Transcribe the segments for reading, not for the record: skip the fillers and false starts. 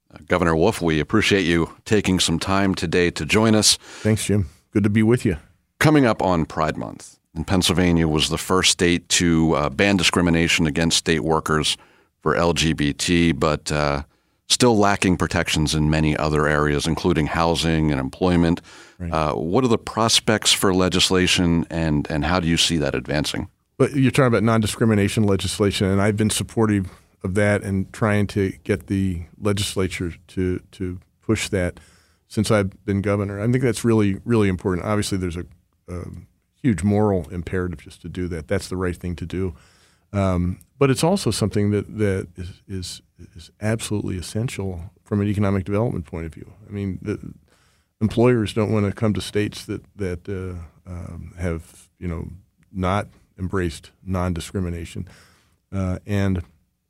Governor Wolf, we appreciate you taking some time today to join us. Thanks, Jim. Good to be with you. Coming up on Pride Month, and Pennsylvania was the first state to ban discrimination against state workers for LGBT, but still lacking protections in many other areas, including housing and employment. Right. What are the prospects for legislation, and how do you see that advancing? But you're talking about non-discrimination legislation, and I've been supportive of that and trying to get the legislature to push that since I've been governor. I think that's really, really important. Obviously, there's a huge moral imperative just to do that. That's the right thing to do. But it's also something that is absolutely essential from an economic development point of view. I mean, employers don't want to come to states that have not embraced non-discrimination, and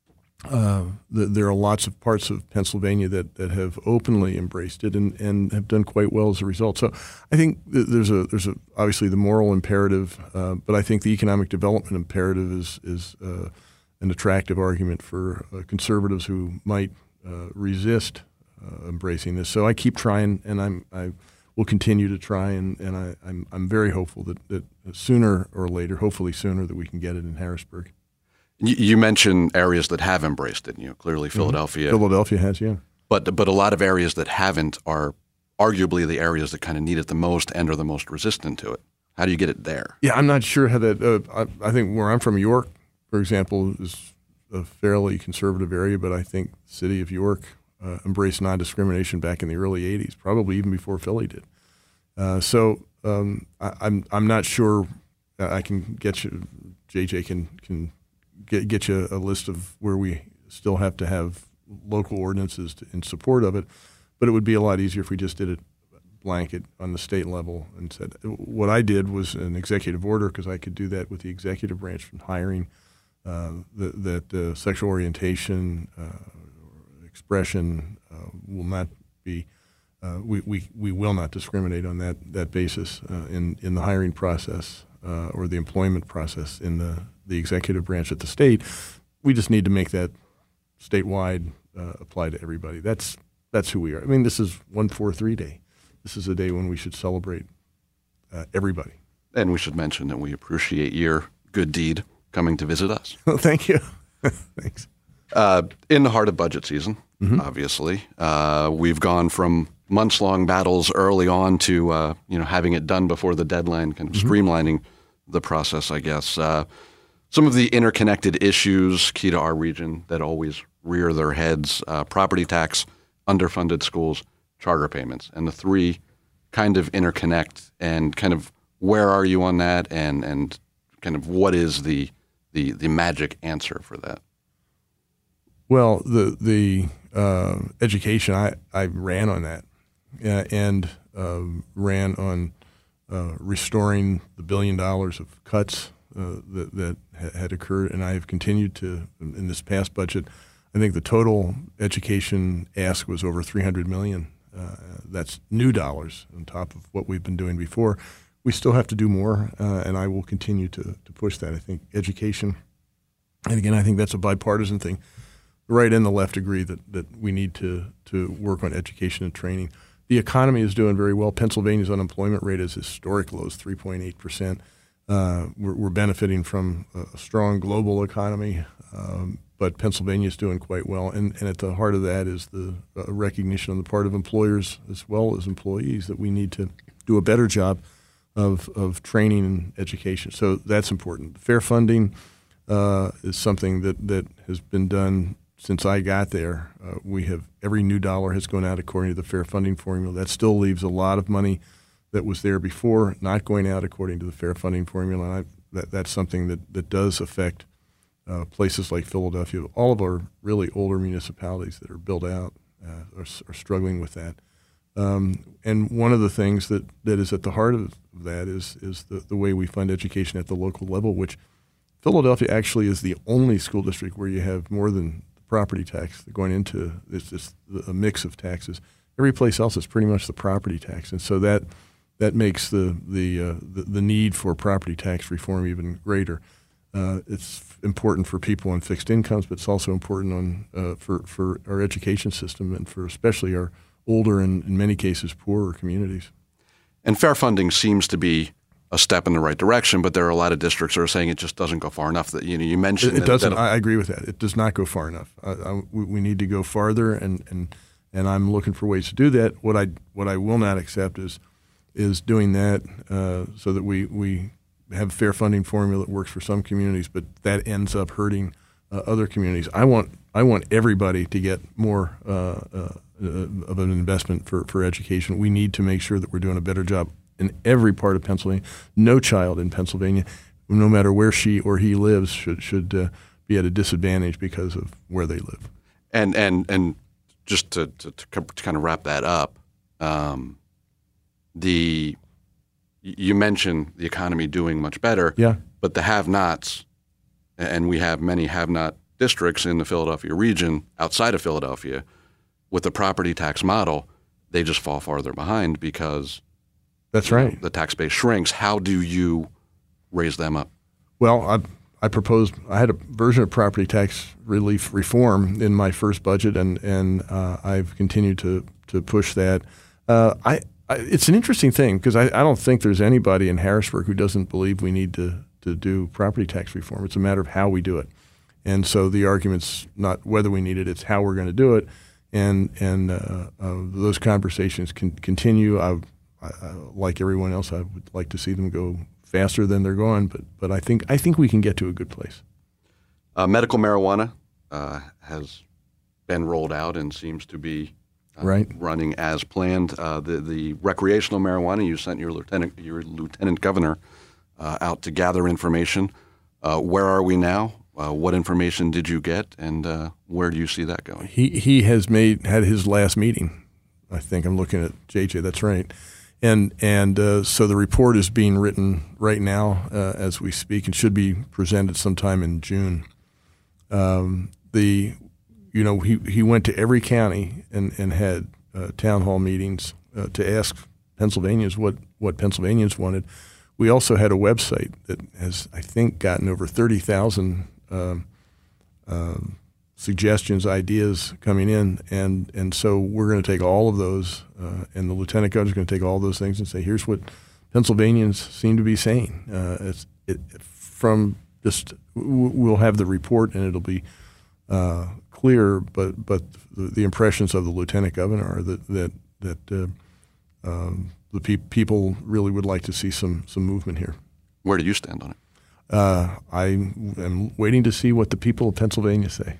there are lots of parts of Pennsylvania that have openly embraced it and have done quite well as a result. So I think there's obviously the moral imperative, but I think the economic development imperative is an attractive argument for conservatives who might resist embracing this. So I keep trying, and I will continue to try, and I'm very hopeful that sooner or later, hopefully sooner, that we can get it in Harrisburg. You mentioned areas that have embraced it. Clearly Philadelphia. Philadelphia has, yeah. But a lot of areas that haven't are arguably the areas that kind of need it the most and are the most resistant to it. How do you get it there? Yeah, I'm not sure how that. I think where I'm from, York, for example, is a fairly conservative area, but I think the city of York embraced non-discrimination back in the early '80s, probably even before Philly did. So I'm not sure. I can get you. JJ can get you a list of where we still have to have local ordinances in support of it, but it would be a lot easier if we just did it blanket on the state level and said what I did was an executive order, because I could do that with the executive branch from hiring that sexual orientation expression will not be we will not discriminate on that basis in the hiring process or the employment process in the executive branch at the state. We just need to make that statewide apply to everybody. That's who we are. I mean, this is 143 Day. This is a day when we should celebrate everybody. And we should mention that we appreciate your good deed coming to visit us. Well, thank you. Thanks. In the heart of budget season, obviously, we've gone from months-long battles early on to having it done before the deadline, kind of streamlining the process, I guess. Some of the interconnected issues key to our region that always rear their heads: property tax, underfunded schools, charter payments, and the three kind of interconnect. And kind of where are you on that, and kind of what is the magic answer for that? Well, the education, I ran on that, and ran on restoring the $1 billion of cuts that had occurred, and I have continued to, in this past budget, I think the total education ask was over $300 million. That's new dollars on top of what we've been doing before. We still have to do more, and I will continue to push that. I think education, and again, I think that's a bipartisan thing. The right and the left agree that we need to work on education and training. The economy is doing very well. Pennsylvania's unemployment rate is historic lows, 3.8%. We're benefiting from a strong global economy, but Pennsylvania is doing quite well. And at the heart of that is the recognition on the part of employers as well as employees that we need to do a better job of training and education. So that's important. Fair funding is something that has been done since I got there. We have every new dollar has gone out according to the fair funding formula. That still leaves a lot of money that was there before not going out according to the fair funding formula. And that's something that does affect places like Philadelphia. All of our really older municipalities that are built out are struggling with that. And one of the things that is at the heart of that is the way we fund education at the local level, which Philadelphia actually is the only school district where you have more than the property tax going into it's a mix of taxes. Every place else is pretty much the property tax, and so that makes the need for property tax reform even greater. It's important for people on fixed incomes, but it's also important for our education system and for especially our older and in many cases poorer communities. And fair funding seems to be a step in the right direction, but there are a lot of districts that are saying it just doesn't go far enough. That you mentioned it doesn't. I agree with that. It does not go far enough. We need to go farther, and I'm looking for ways to do that. What I will not accept is doing that so that we have a fair funding formula that works for some communities, but that ends up hurting other communities. I want everybody to get more of an investment for education. We need to make sure that we're doing a better job in every part of Pennsylvania. No child in Pennsylvania, no matter where she or he lives, should be at a disadvantage because of where they live. And just to kind of wrap that up, you mentioned the economy doing much better, yeah. But the have-nots, and we have many have-not districts in the Philadelphia region outside of Philadelphia, with the property tax model, they just fall farther behind because that's right. The tax base shrinks. How do you raise them up? Well, I proposed. I had a version of property tax relief reform in my first budget, and I've continued to push that. It's an interesting thing because I don't think there's anybody in Harrisburg who doesn't believe we need to do property tax reform. It's a matter of how we do it, and so the argument's not whether we need it; it's how we're going to do it. And those conversations can continue. I, like everyone else, I would like to see them go faster than they're going, but I think we can get to a good place. Medical marijuana has been rolled out and seems to be running as planned. The recreational marijuana, you sent your lieutenant governor out to gather information. Where are we now? What information did you get, and where do you see that going? He has had his last meeting. I think I'm looking at JJ. That's right. And so the report is being written right now as we speak and should be presented sometime in June. He went to every county and had town hall meetings to ask Pennsylvanians what Pennsylvanians wanted. We also had a website that has, I think, gotten over 30,000 suggestions, ideas coming in, and so we're going to take all of those, and the lieutenant governor is going to take all those things and say, here's what Pennsylvanians seem to be saying. We'll have the report, and it'll be clear, but the impressions of the lieutenant governor are that the people really would like to see some movement here. Where do you stand on it? I am waiting to see what the people of Pennsylvania say.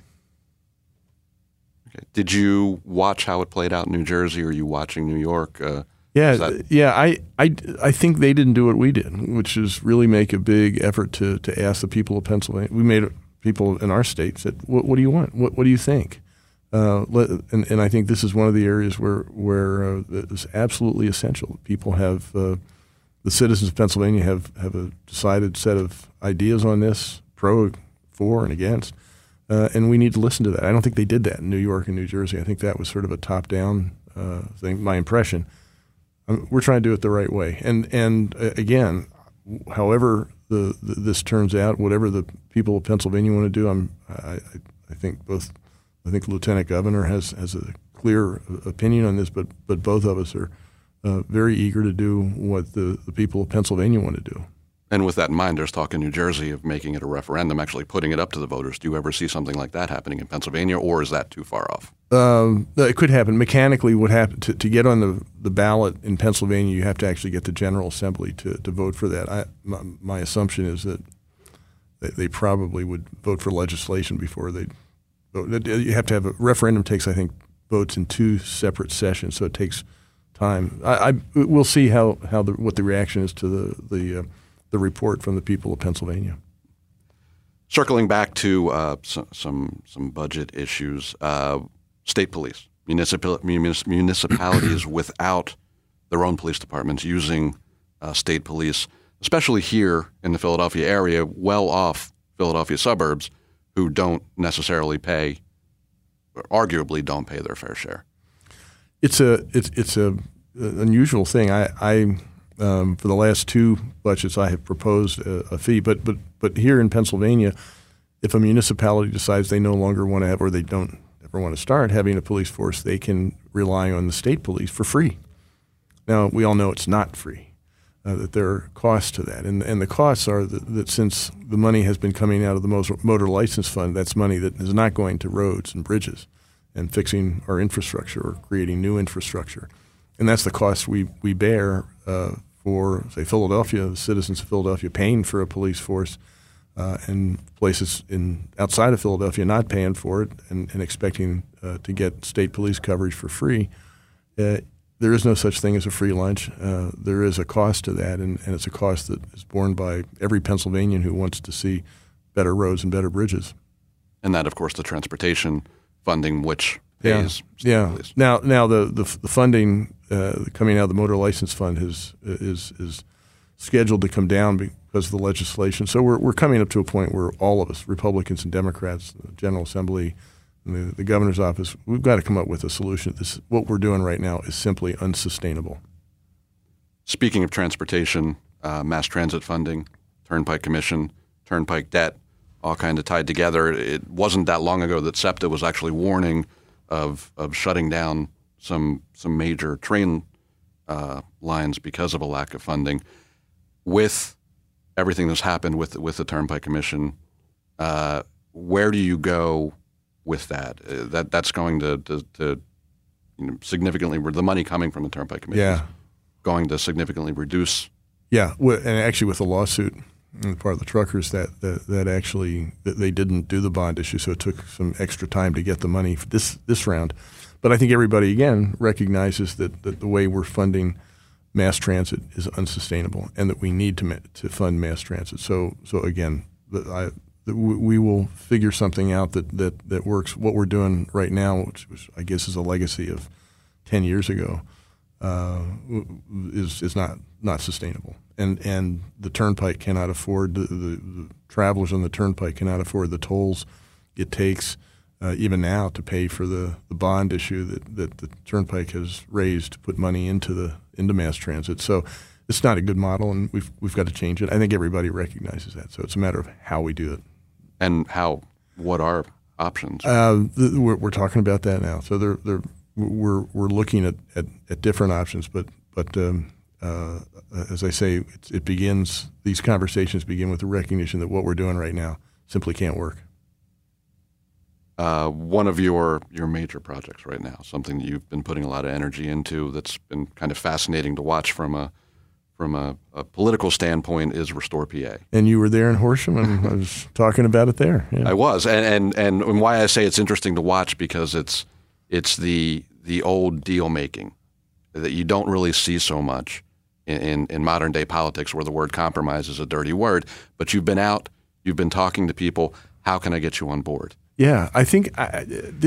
Okay. Did you watch how it played out in New Jersey? Or are you watching New York? I think they didn't do what we did, which is really make a big effort to ask the people of Pennsylvania. We made people in our state said, "What do you want? What do you think?" And I think this is one of the areas where it's absolutely essential. People have the citizens of Pennsylvania have a decided set of ideas on this, pro, for, and against. And we need to listen to that. I don't think they did that in New York and New Jersey. I think that was sort of a top-down thing, my impression. We're trying to do it the right way. And again, however this turns out, whatever the people of Pennsylvania want to do, I think the lieutenant governor has a clear opinion on this, but both of us are very eager to do what the people of Pennsylvania want to do. And with that in mind, there's talk in New Jersey of making it a referendum, actually putting it up to the voters. Do you ever see something like that happening in Pennsylvania, or is that too far off? It could happen. Mechanically, what happened to get on the ballot in Pennsylvania, you have to actually get the General Assembly to vote for that. My assumption is that they probably would vote for legislation before they vote. You have to have a referendum. Takes, I think, votes in 2 separate sessions, so it takes time. We'll see what the reaction is to the report from the people of Pennsylvania. Circling back to some budget issues, state police, municipalities without their own police departments using state police, especially here in the Philadelphia area, well off Philadelphia suburbs, who don't necessarily pay, or arguably don't pay their fair share. It's a unusual thing. For the last two budgets, I have proposed a fee. But here in Pennsylvania, if a municipality decides they no longer want to have, or they don't ever want to start having a police force, they can rely on the state police for free. Now, we all know it's not free. That there are costs to that. And the costs are that since the money has been coming out of the motor license fund, that's money that is not going to roads and bridges and fixing our infrastructure or creating new infrastructure. And that's the cost we bear for, say, Philadelphia, the citizens of Philadelphia paying for a police force and places outside of Philadelphia not paying for it and expecting to get state police coverage for free. There is no such thing as a free lunch. There is a cost to that, and it's a cost that is borne by every Pennsylvanian who wants to see better roads and better bridges. And that, of course, the transportation funding, which pays. Yeah. Now the funding coming out of the motor license fund is scheduled to come down because of the legislation. So we're coming up to a point where all of us, Republicans and Democrats, the General Assembly, the governor's office, we've got to come up with a solution. What we're doing right now is simply unsustainable. Speaking of transportation, mass transit funding, Turnpike Commission, Turnpike debt, all kind of tied together. It wasn't that long ago that SEPTA was actually warning of shutting down some major train lines because of a lack of funding. With everything that's happened with the Turnpike Commission, where do you go with that? That's going to significantly, the money coming from the Turnpike Commission is going to significantly reduce. Yeah, and actually with the lawsuit on the part of the truckers that actually they didn't do the bond issue, so it took some extra time to get the money for this round. But I think everybody again recognizes that the way we're funding mass transit is unsustainable, and that we need to fund mass transit. So again, we will figure something out that works. What we're doing right now, which I guess is a legacy of 10 years ago, is not sustainable. And the Turnpike cannot afford, the travelers on the Turnpike cannot afford the tolls it takes even now to pay for the bond issue that the Turnpike has raised to put money into mass transit. So it's not a good model, and we've got to change it. I think everybody recognizes that. So it's a matter of how we do it. And what are options? We're talking about that now. So we're looking at different options, but as I say, these conversations begin with the recognition that what we're doing right now simply can't work. One of your major projects right now, something that you've been putting a lot of energy into, that's been kind of fascinating to watch from a political standpoint, is Restore PA. And you were there in Horsham, and I was talking about it there. Yeah. I was, and why I say it's interesting to watch, because it's the old deal making that you don't really see so much in modern day politics, where the word compromise is a dirty word. But you've been out, you've been talking to people. How can I get you on board? Yeah, I think I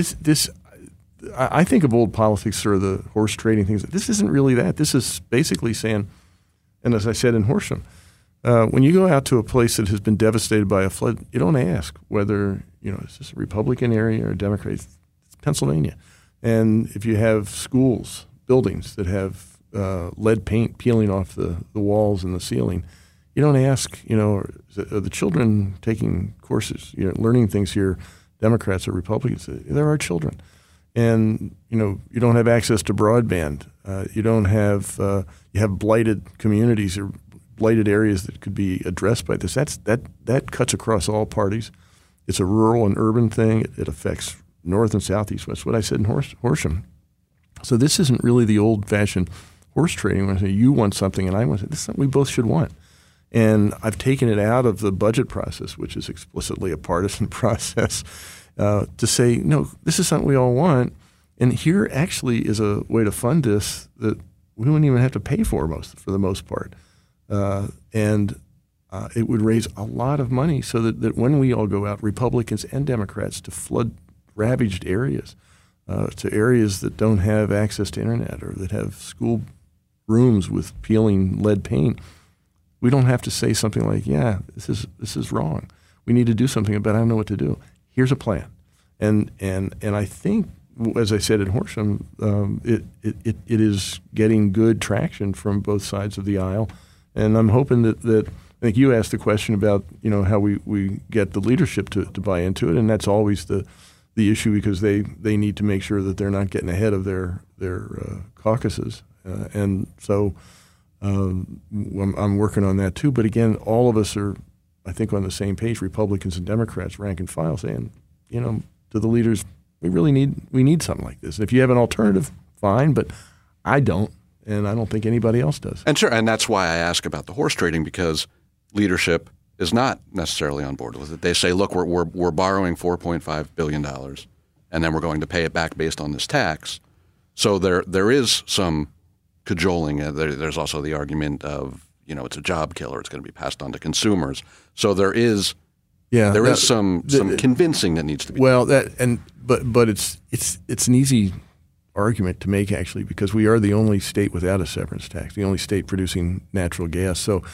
think of old politics or the horse trading things. This isn't really that. This is basically saying, and as I said in Horsham, when you go out to a place that has been devastated by a flood, you don't ask whether, is this a Republican area or a Democrat. It's Pennsylvania. And if you have schools, buildings that have lead paint peeling off the walls and the ceiling, you don't ask, are the children taking courses, learning things here, Democrats or Republicans? They're our children. And, you don't have access to broadband. You don't have you have blighted communities or blighted areas that could be addressed by this. That cuts across all parties. It's a rural and urban thing. It affects north and south, east, west. What I said in Horsham. So this isn't really the old-fashioned horse trading when I say you want something and I want something. This is something we both should want. And I've taken it out of the budget process, which is explicitly a partisan process, to say, no, this is something we all want. And here actually is a way to fund this that we wouldn't even have to pay for the most part. And it would raise a lot of money so that when we all go out, Republicans and Democrats, to flood-ravaged areas, to areas that don't have access to internet or that have school rooms with peeling lead paint, we don't have to say something like, yeah, this is wrong. We need to do something about it. I don't know what to do. Here's a plan. And I think as I said at Horsham, it is getting good traction from both sides of the aisle, and I'm hoping that I think you asked the question about how we get the leadership to buy into it, and that's always the issue because they need to make sure that they're not getting ahead of their caucuses, and so I'm working on that too. But again, all of us are, I think, on the same page, Republicans and Democrats, rank and file, saying to the leaders, we need something like this. If you have an alternative, fine, but I don't, and I don't think anybody else does. And sure, and that's why I ask about the horse trading, because leadership is not necessarily on board with it. They say, look, we're borrowing $4.5 billion, and then we're going to pay it back based on this tax. So there is some cajoling. There's also the argument of, it's a job killer. It's going to be passed on to consumers. So there is some convincing that needs to be done. But it's an easy argument to make, actually, because we are the only state without a severance tax, the only state producing natural gas. So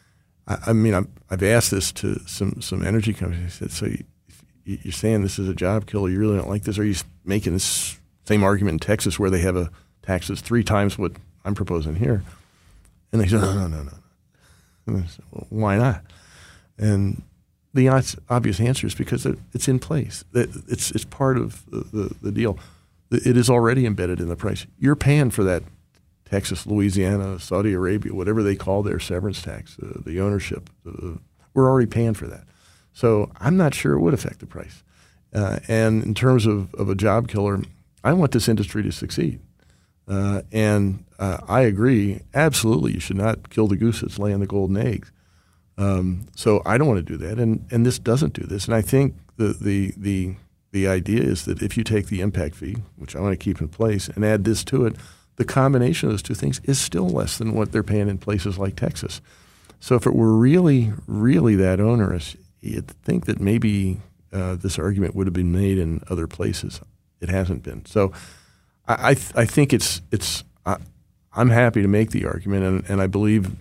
I've asked this to some energy companies. I said, so you're saying this is a job killer? You really don't like this? Or are you making this same argument in Texas where they have a tax that's 3 times what I'm proposing here? And they said, no. And I said, well, why not? And the obvious answer is because it's in place. It's part of the deal. It is already embedded in the price. You're paying for that Texas, Louisiana, Saudi Arabia, whatever they call their severance tax, the ownership. We're already paying for that. So I'm not sure it would affect the price. And in terms of a job killer, I want this industry to succeed. And I agree, absolutely, you should not kill the goose that's laying the golden eggs. So I don't want to do that, and this doesn't do this. And I think the idea is that if you take the impact fee, which I want to keep in place, and add this to it, the combination of those two things is still less than what they're paying in places like Texas. So if it were really, really that onerous, you'd think that maybe this argument would have been made in other places. It hasn't been. So I think I'm happy to make the argument, and I believe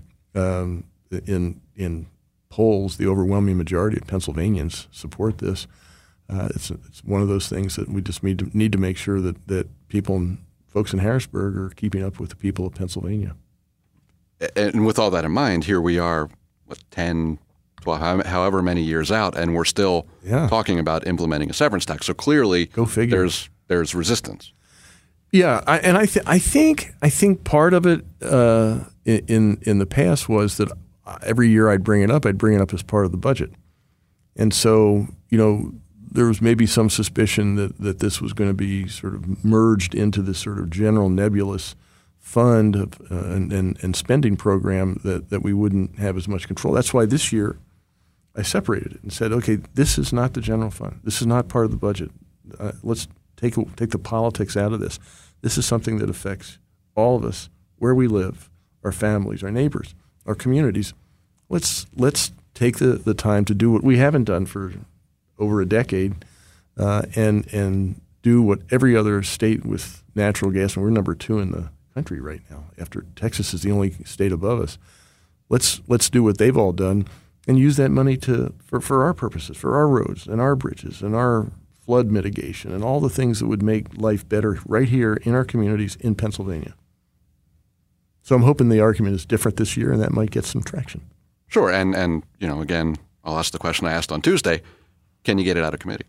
in polls, the overwhelming majority of Pennsylvanians support this. It's one of those things that we just need to make sure that folks in Harrisburg are keeping up with the people of Pennsylvania. And with all that in mind, here we are, 10, 12, however many years out, and we're still talking about implementing a severance tax. So clearly, go figure. There's resistance. Yeah, I think part of it in the past was that every year I'd bring it up as part of the budget, and so there was maybe some suspicion that this was going to be sort of merged into this sort of general nebulous fund and spending program that we wouldn't have as much control. That's why this year I separated it and said, okay, this is not the general fund. This is not part of the budget. Let's take the politics out of this. This is something that affects all of us, where we live, our families, our neighbors, our communities. Let's take the time to do what we haven't done for over a decade, and do what every other state with natural gas, and we're number 2 in the country right now. After Texas is the only state above us, let's do what they've all done and use that money for our purposes, for our roads and our bridges and our flood mitigation and all the things that would make life better right here in our communities in Pennsylvania. So I'm hoping the argument is different this year, and that might get some traction. Sure, and again, I'll ask the question I asked on Tuesday: can you get it out of committee?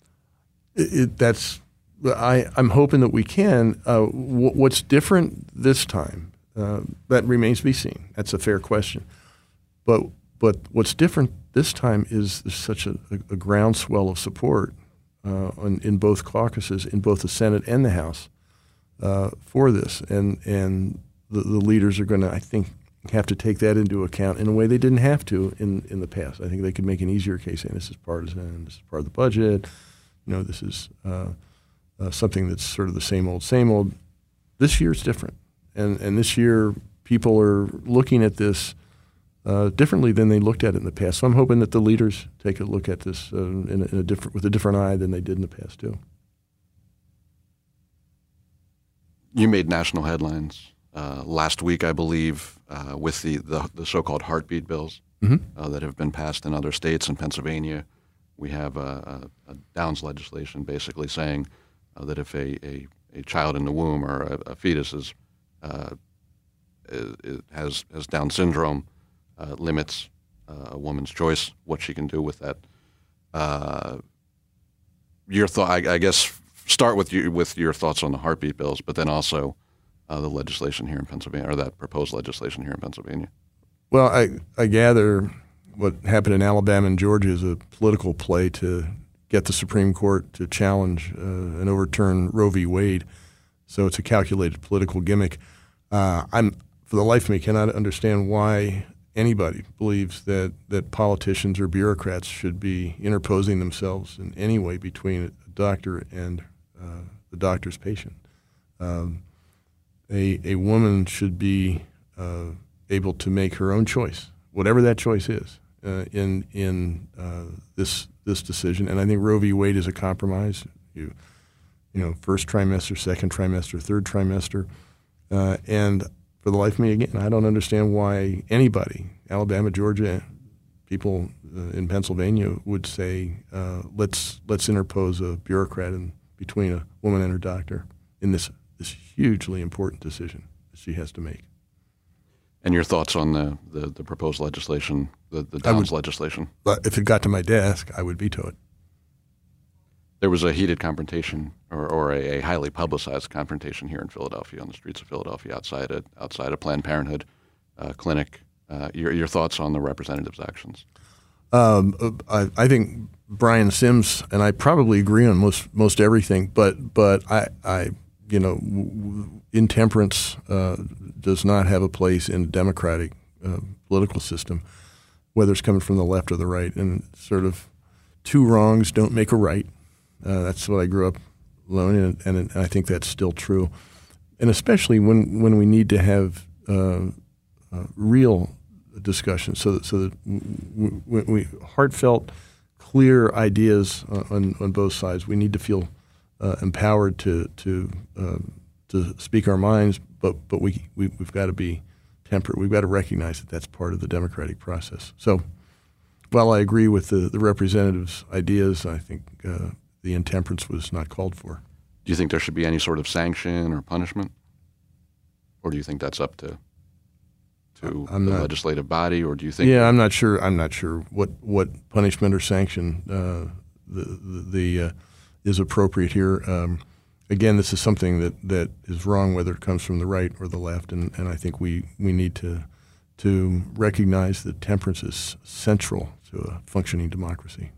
I'm hoping that we can. What's different this time? That remains to be seen. That's a fair question. But what's different this time is there's such a groundswell of support in both caucuses, in both the Senate and the House, for this, and the leaders are going to, I think, have to take that into account in a way they didn't have to in the past. I think they could make an easier case saying this is partisan, this is part of the budget, this is something that's sort of the same old. This year it's different, and this year people are looking at this differently than they looked at it in the past. So I'm hoping that the leaders take a look at this with a different eye than they did in the past too. You made national headlines last week, I believe, with the so-called heartbeat bills that have been passed in other states. In Pennsylvania, we have a Downs legislation basically saying that if a child in the womb or a fetus has Down syndrome, limits a woman's choice what she can do with that. Your thought, I guess, start with your thoughts on the heartbeat bills, but then also the legislation here in Pennsylvania, or that proposed legislation here in Pennsylvania. Well, I gather what happened in Alabama and Georgia is a political play to get the Supreme Court to challenge and overturn Roe v. Wade. So it's a calculated political gimmick. I'm, for the life of me, cannot understand why anybody believes that politicians or bureaucrats should be interposing themselves in any way between a doctor and the doctor's patient. A woman should be able to make her own choice, whatever that choice is, in this decision. And I think Roe v. Wade is a compromise. You know, first trimester, second trimester, third trimester, and for the life of me, again, I don't understand why anybody, Alabama, Georgia, people in Pennsylvania, would say let's interpose a bureaucrat between a woman and her doctor in this hugely important decision that she has to make. And your thoughts on the proposed legislation, the Downs legislation? If it got to my desk, I would veto it. There was a heated confrontation, or a highly publicized confrontation here in Philadelphia, on the streets of Philadelphia, outside a Planned Parenthood clinic. Your thoughts on the representative's actions? I think Brian Sims and I probably agree on most everything, but I intemperance does not have a place in a democratic political system, whether it's coming from the left or the right, and sort of two wrongs don't make a right. That's what I grew up learning, and I think that's still true. And especially when we need to have real discussion, so that we heartfelt, clear ideas on both sides. We need to feel empowered to speak our minds, but we've got to be temperate. We've got to recognize that that's part of the democratic process. So, while I agree with the representative's ideas, I think the intemperance was not called for. Do you think there should be any sort of sanction or punishment, or do you think that's up to the legislative body, or do you think? Yeah, I'm not sure. I'm not sure what punishment or sanction is appropriate here. Again, this is something that is wrong, whether it comes from the right or the left, and I think we need to recognize that temperance is central to a functioning democracy.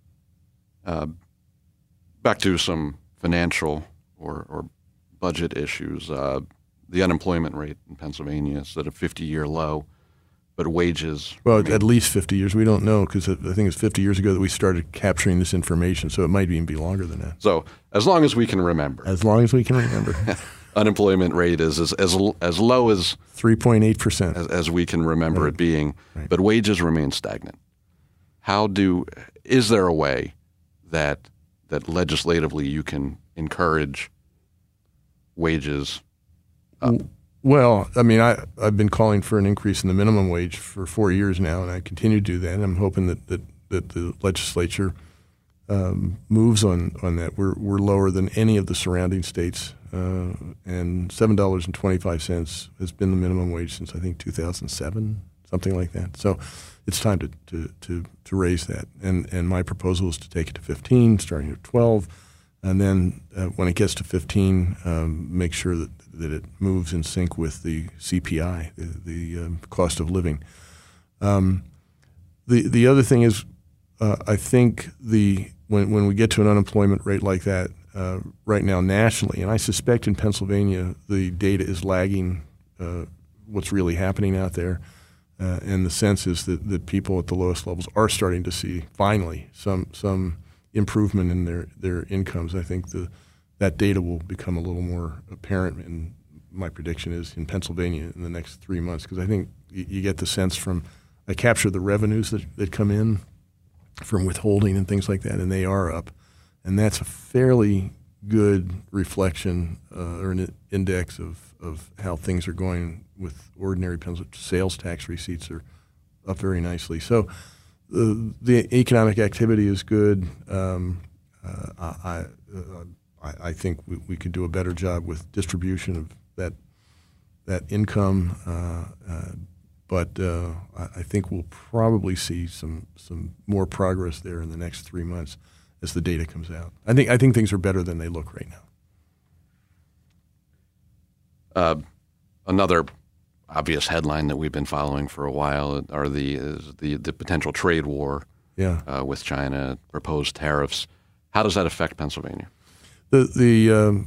Back to some financial or budget issues. The unemployment rate in Pennsylvania is at a 50-year low, but wages... Well, at least 50 years. We don't know, because I think it's 50 years ago that we started capturing this information, so it might even be longer than that. So as long as we can remember. As long as we can remember. Unemployment rate is as low as 3.8%. As we can remember it being, right. But wages remain stagnant. Is there a way that legislatively you can encourage wages up? Well, I mean, I've been calling for an increase in the minimum wage for 4 years now, and I continue to do that. And I'm hoping that the legislature moves on that. We're lower than any of the surrounding states, and $7.25 has been the minimum wage since I think 2007, something like that. So it's time to raise that. And my proposal is to take it to 15, starting at 12, and then when it gets to 15, make sure that it moves in sync with the CPI, the cost of living. The other thing is, I think when we get to an unemployment rate like that right now nationally, and I suspect in Pennsylvania the data is lagging what's really happening out there, and the sense is that people at the lowest levels are starting to see finally some improvement in their incomes. I think that data will become a little more apparent, and my prediction is in Pennsylvania in the next 3 months, because I think you get the sense from – I capture the revenues that come in from withholding and things like that, and they are up. And that's a fairly good reflection or an index of how things are going with ordinary sales tax receipts are up very nicely. So the economic activity is good. I think we could do a better job with distribution of that income. But I think we'll probably see some more progress there in the next 3 months as the data comes out. I think things are better than they look right now. Another obvious headline that we've been following for a while is the potential trade war with China, proposed tariffs. How does that affect Pennsylvania? The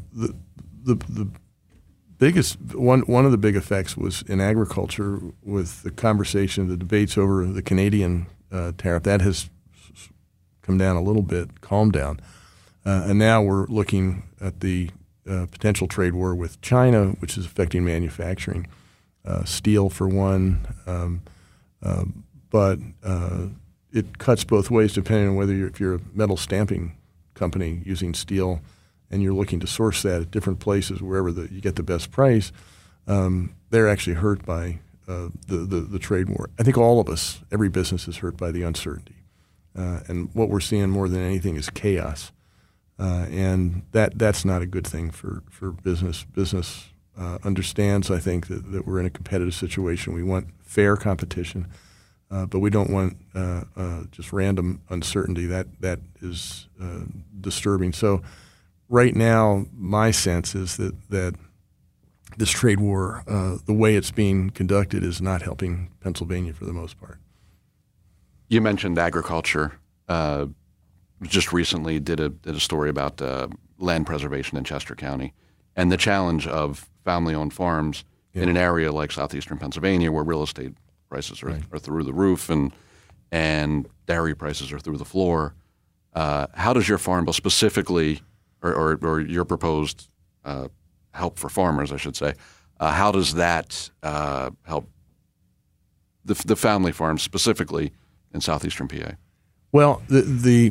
biggest one of the big effects was in agriculture with the conversation, the debates over the Canadian tariff. That has come down a little bit, calmed down, and now we're looking at the potential trade war with China, which is affecting manufacturing, steel for one, but it cuts both ways depending on whether if you're a metal stamping company using steel and you're looking to source that at different places wherever you get the best price, they're actually hurt by the trade war. I think all of us, every business is hurt by the uncertainty. And what we're seeing more than anything is chaos. And that's not a good thing for business. Business understands, I think, that we're in a competitive situation. We want fair competition, but we don't want just random uncertainty. That is disturbing. So right now, my sense is that this trade war, the way it's being conducted, is not helping Pennsylvania for the most part. You mentioned agriculture. Just recently did a story about land preservation in Chester County and the challenge of family-owned farms in an area like southeastern Pennsylvania where real estate prices are through the roof and dairy prices are through the floor. How does your farm bill specifically, or your proposed help for farmers, I should say, how does that help the family farms specifically in southeastern PA? Well, the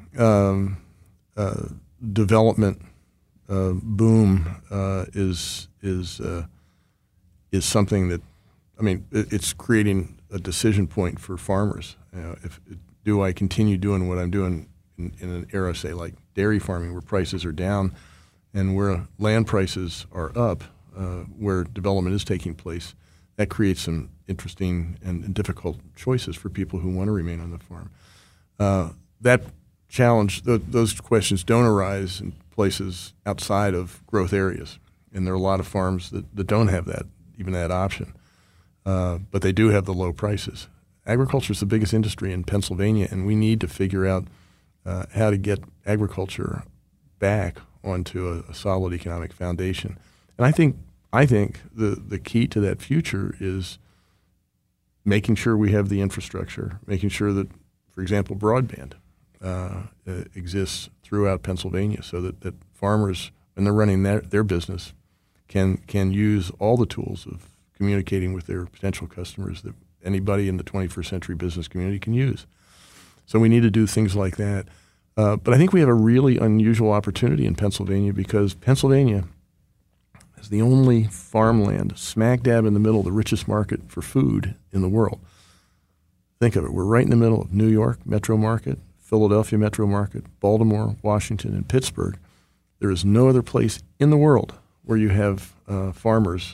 development boom is something that, I mean, it's creating a decision point for farmers. Do I continue doing what I'm doing in an era, say, like dairy farming, where prices are down and where land prices are up, where development is taking place? That creates some interesting and difficult choices for people who want to remain on the farm. That challenge, those questions don't arise in places outside of growth areas, and there are a lot of farms that don't have even that option, but they do have the low prices. Agriculture is the biggest industry in Pennsylvania, and we need to figure out how to get agriculture back onto a solid economic foundation. And I think the key to that future is making sure we have the infrastructure, making sure that, for example, broadband exists throughout Pennsylvania, so that farmers, when they're running their business, can use all the tools of communicating with their potential customers that anybody in the 21st century business community can use. So we need to do things like that. But I think we have a really unusual opportunity in Pennsylvania, because Pennsylvania is the only farmland smack dab in the middle of the richest market for food in the world. Think of it. We're right in the middle of New York metro market, Philadelphia metro market, Baltimore, Washington, and Pittsburgh. There is no other place in the world where you have farmers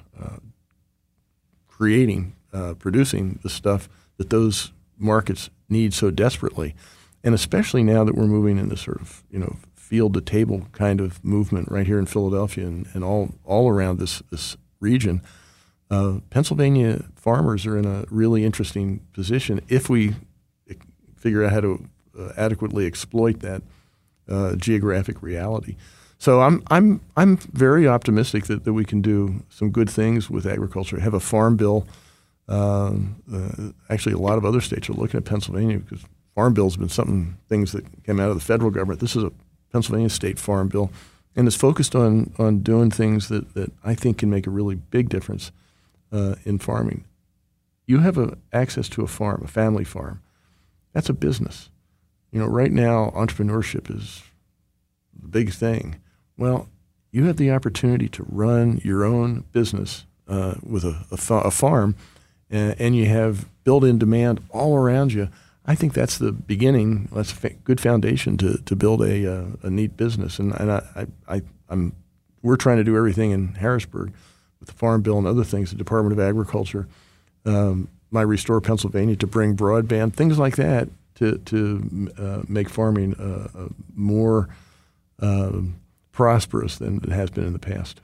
producing the stuff that those markets need so desperately. And especially now that we're moving in this sort of, field-to-table kind of movement right here in Philadelphia and all around this region, Pennsylvania farmers are in a really interesting position if we figure out how to adequately exploit that geographic reality. So I'm very optimistic that we can do some good things with agriculture. Have a farm bill. Actually, a lot of other states are looking at Pennsylvania because farm bills have been things that came out of the federal government. This is a Pennsylvania state farm bill, and it's focused on doing things that I think can make a really big difference in farming. You have access to a farm, a family farm. That's a business. Right now, entrepreneurship is the big thing. Well, you have the opportunity to run your own business with a farm, and you have built-in demand all around you. I think that's the beginning. That's a good foundation to build a neat business. And we're trying to do everything in Harrisburg with the Farm Bill and other things, the Department of Agriculture, my Restore Pennsylvania, to bring broadband, things like that, to make farming more prosperous than it has been in the past.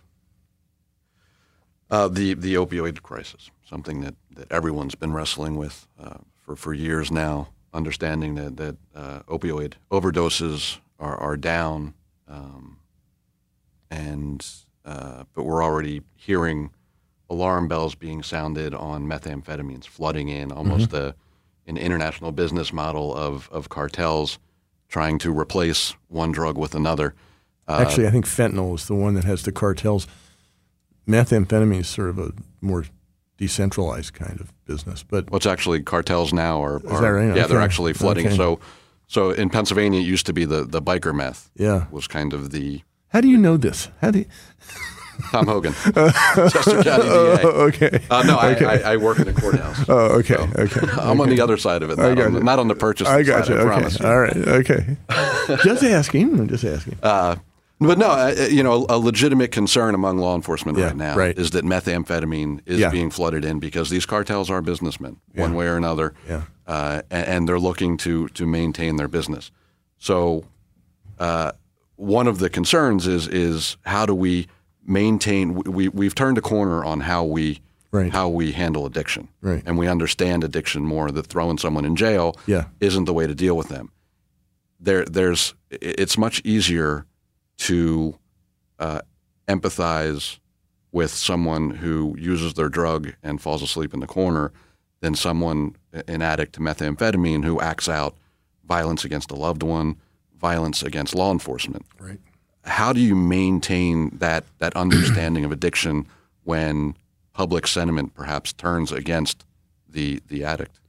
The opioid crisis, something that everyone's been wrestling with for years now, understanding that opioid overdoses are down, but we're already hearing alarm bells being sounded on methamphetamines flooding in, almost an international business model of cartels trying to replace one drug with another. Actually, I think fentanyl is the one that has the cartels. Methamphetamine is sort of a more decentralized kind of business. But what's actually cartels now are is that right? Yeah, okay. They're actually flooding. Okay. So in Pennsylvania, it used to be the biker meth. Yeah, was kind of the. How do you know this? How do you? Tom Hogan, Chester County DA. Okay. No, okay. I work in a courthouse. Oh, okay. So Okay. I'm on the other side of it, not on the purchase I got side. you. I promise you. All right. Okay. Just asking. I'm just asking. But no, a legitimate concern among law enforcement right now is that methamphetamine is being flooded in because these cartels are businessmen, one way or another, and they're looking to maintain their business. So one of the concerns is how do we maintain? We've turned a corner on how we handle addiction, and we understand addiction more. That throwing someone in jail isn't the way to deal with them. It's much easier to empathize with someone who uses their drug and falls asleep in the corner than someone, an addict to methamphetamine, who acts out violence against a loved one, violence against law enforcement. Right. How do you maintain that understanding of addiction when public sentiment perhaps turns against the addict?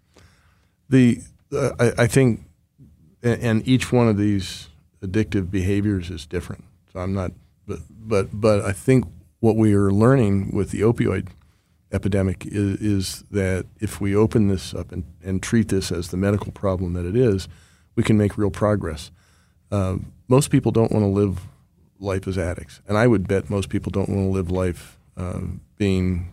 I think, and each one of these addictive behaviors is different. So I'm not, but I think what we are learning with the opioid epidemic is that if we open this up and treat this as the medical problem that it is, we can make real progress. Most people don't want to live life as addicts, and I would bet most people don't want to live life being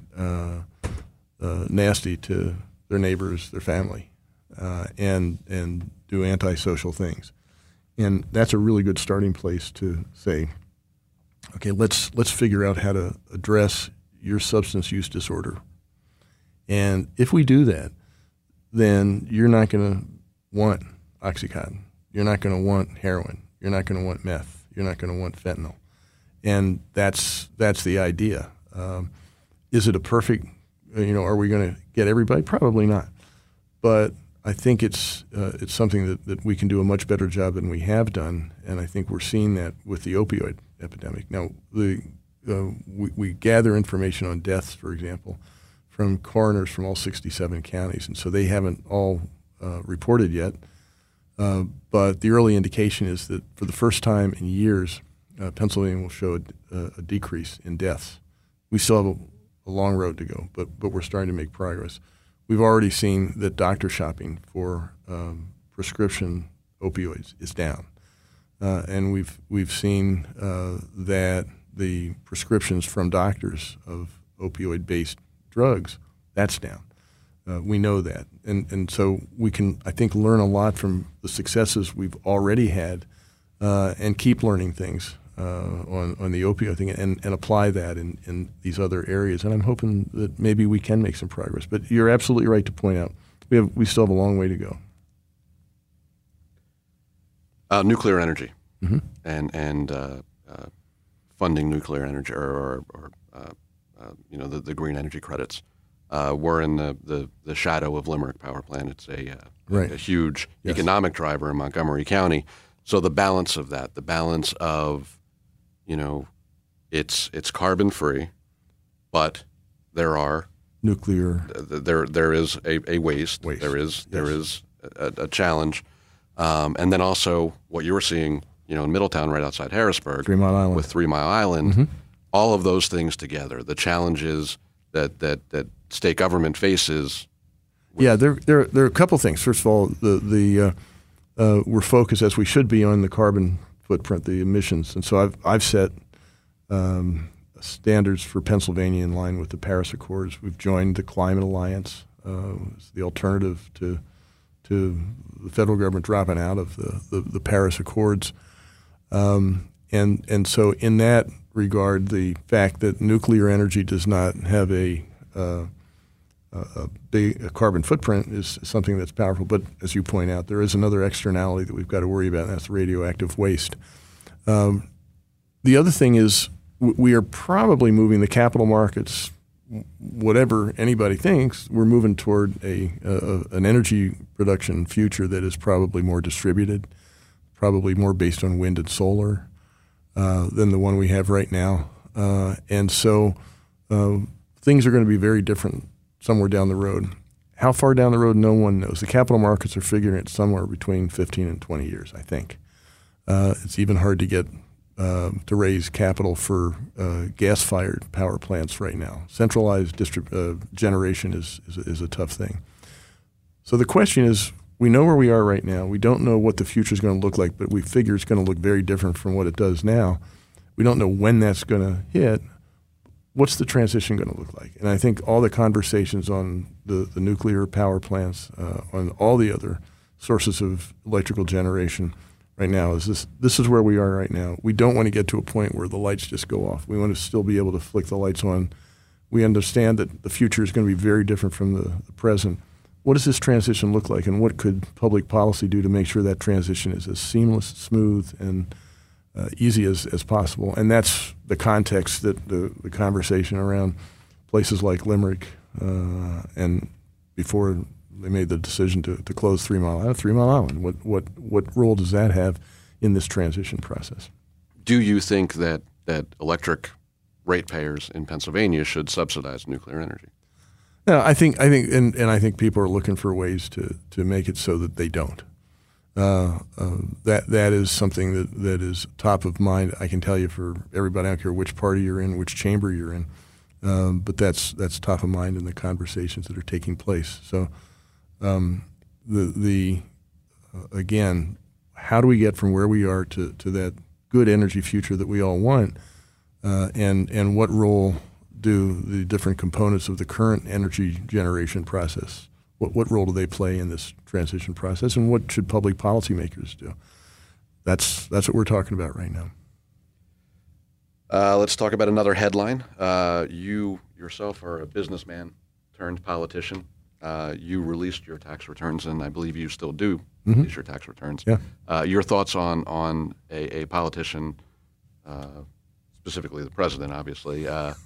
nasty to their neighbors, their family, and do antisocial things. And that's a really good starting place to say, okay, let's figure out how to address your substance use disorder. And if we do that, then you're not going to want Oxycontin. You're not going to want heroin. You're not going to want meth. You're not going to want fentanyl. And that's the idea. Is it a perfect, are we going to get everybody? Probably not. But I think it's something that we can do a much better job than we have done, and I think we're seeing that with the opioid epidemic. Now, we gather information on deaths, for example, from coroners from all 67 counties, and so they haven't all reported yet. But the early indication is that for the first time in years, Pennsylvania will show a decrease in deaths. We still have a long road to go, but we're starting to make progress. We've already seen that doctor shopping for prescription opioids is down, and we've seen that the prescriptions from doctors of opioid-based drugs, that's down. We know that, and so we can, I think, learn a lot from the successes we've already had, and keep learning things on the opioid thing, and apply that in these other areas. And I'm hoping that maybe we can make some progress. But you're absolutely right to point out we still have a long way to go. Nuclear energy, and funding nuclear energy, or the green energy credits. We're in the shadow of Limerick Power Plant. It's a huge economic driver in Montgomery County. So the balance of that, the balance of, it's carbon free, but there are nuclear. There is a waste. There is a challenge, and then also what you were seeing, in Middletown, right outside Harrisburg, 3 Mile Island. With 3 Mile Island, all of those things together, the challenges that state government faces Yeah, there are a couple things. First of all, we're focused, as we should be, on the carbon footprint, the emissions, and so I've set standards for Pennsylvania in line with the Paris Accords. We've joined the Climate Alliance, it's the alternative to the federal government dropping out of the Paris Accords, and so in that regard, the fact that nuclear energy does not have a big carbon footprint is something that's powerful. But as you point out, there is another externality that we've got to worry about, and that's radioactive waste. The other thing is we are probably moving the capital markets, whatever anybody thinks, we're moving toward an energy production future that is probably more distributed, probably more based on wind and solar than the one we have right now. And so things are going to be very different somewhere down the road. How far down the road, no one knows. The capital markets are figuring it somewhere between 15 and 20 years, I think. It's even hard to get to raise capital for gas-fired power plants right now. Centralized generation is a tough thing. So the question is, we know where we are right now. We don't know what the future is going to look like, but we figure it's going to look very different from what it does now. We don't know when that's going to hit. What's the transition going to look like? And I think all the conversations on the nuclear power plants, on all the other sources of electrical generation right now is this is where we are right now. We don't want to get to a point where the lights just go off. We want to still be able to flick the lights on. We understand that the future is going to be very different from the present. What does this transition look like, and what could public policy do to make sure that transition is as seamless, smooth, and easy as possible? And that's the context that the conversation around places like Limerick and before they made the decision to close 3 Mile Island. What role does that have in this transition process? Do you think that electric ratepayers in Pennsylvania should subsidize nuclear energy? No, I think I think people are looking for ways to make it so that they don't. That is something that is top of mind. I can tell you for everybody. I don't care which party you're in, which chamber you're in, but that's top of mind in the conversations that are taking place. So, again, how do we get from where we are to that good energy future that we all want, and what role do the different components of the current energy generation process? What role do they play in this transition process, and what should public policymakers do? That's what we're talking about right now. Let's talk about another headline. You yourself are a businessman turned politician. You released your tax returns, and I believe you still do release your tax returns. Yeah. Your thoughts on a politician, specifically the president, obviously,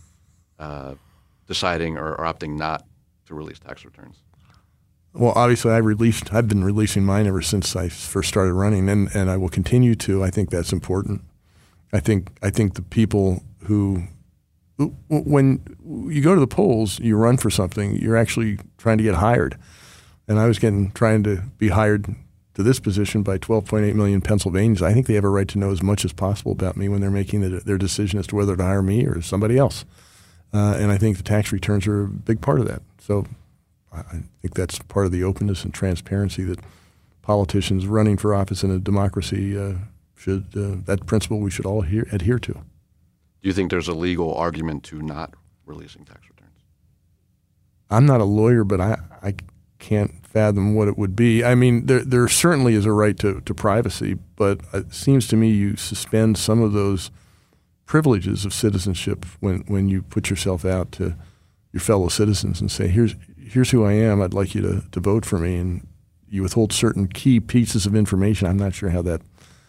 deciding or opting not to release tax returns? Well, obviously, I've been releasing mine ever since I first started running, and I will continue to. I think that's important. I think the people who, when you go to the polls, you run for something, you're actually trying to get hired. And I was trying to be hired to this position by 12.8 million Pennsylvanians. I think they have a right to know as much as possible about me when they're making their decision as to whether to hire me or somebody else. And I think the tax returns are a big part of that. So I think that's part of the openness and transparency that politicians running for office in a democracy that principle we should all adhere to. Do you think there's a legal argument to not releasing tax returns? I'm not a lawyer, but I can't fathom what it would be. I mean, there certainly is a right to privacy, but it seems to me you suspend some of those privileges of citizenship when you put yourself out to your fellow citizens and say, here's who I am, I'd like you to vote for me, and you withhold certain key pieces of information. I'm not sure how that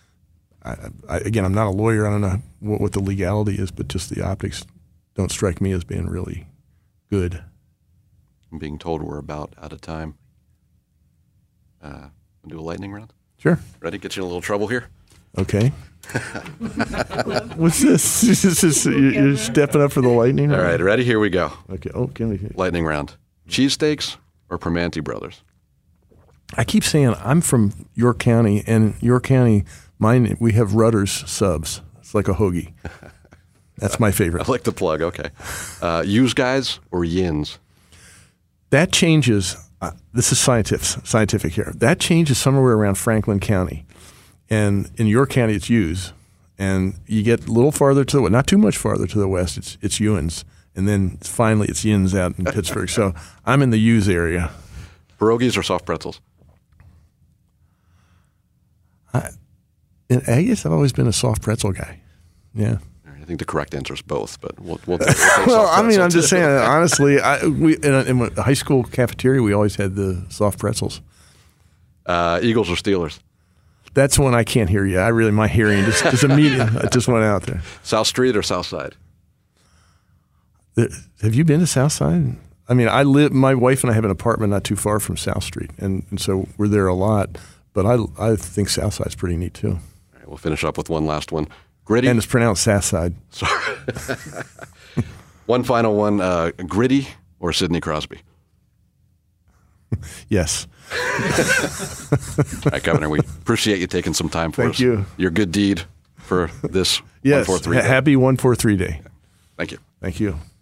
again, I'm not a lawyer. I don't know what the legality is, but just the optics don't strike me as being really good. I'm being told we're about out of time. We'll do a lightning round? Sure. Ready? Get you in a little trouble here? Okay. What's this? You're stepping up for the lightning round? All right, ready? Here we go. Okay. Oh, can we? Lightning round. Cheesesteaks or Primanti Brothers? I keep saying I'm from York County, and York County, we have Rutter's subs. It's like a hoagie. That's my favorite. I like the plug. Okay. Use Guys or Yins? That changes. This is scientific here. That change is somewhere around Franklin County. And in your county, it's Hughes. And you get a little farther to the west, not too much farther to the west, it's Ewens. And then finally it's Yins out in Pittsburgh. So I'm in the Hughes area. Pierogies or soft pretzels? I guess I've always been a soft pretzel guy. Yeah. I think the correct answer is both, but we'll take well, I mean, I'm too. just saying, honestly, in a high school cafeteria, we always had the soft pretzels. Eagles or Steelers? That's one I can't hear you. My hearing just immediately just went out there. South Street or South Side? Have you been to South Side? I mean, my wife and I have an apartment not too far from South Street, and so we're there a lot. But I think South Side's pretty neat too. All right, we'll finish up with one last one. Gritty? And it's pronounced South Side. Sorry. One final one. Gritty or Sidney Crosby? Yes. All right, Governor, we appreciate you taking some time for us. Thank you. Your good deed for this yes. 143 Day. Happy 143 Day. Thank you. Thank you.